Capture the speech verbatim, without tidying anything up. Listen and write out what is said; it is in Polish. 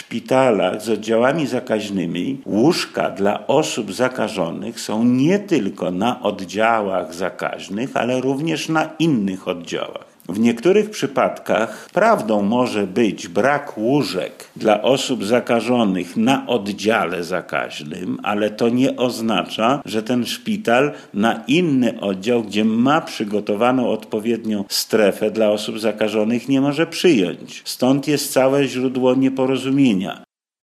szpitalach z oddziałami zakaźnymi łóżka dla osób zakażonych są nie tylko na oddziałach zakaźnych, ale również na innych oddziałach. W niektórych przypadkach prawdą może być brak łóżek dla osób zakażonych na oddziale zakaźnym, ale to nie oznacza, że ten szpital na inny oddział, gdzie ma przygotowaną odpowiednią strefę dla osób zakażonych, nie może przyjąć. Stąd jest całe źródło nieporozumienia.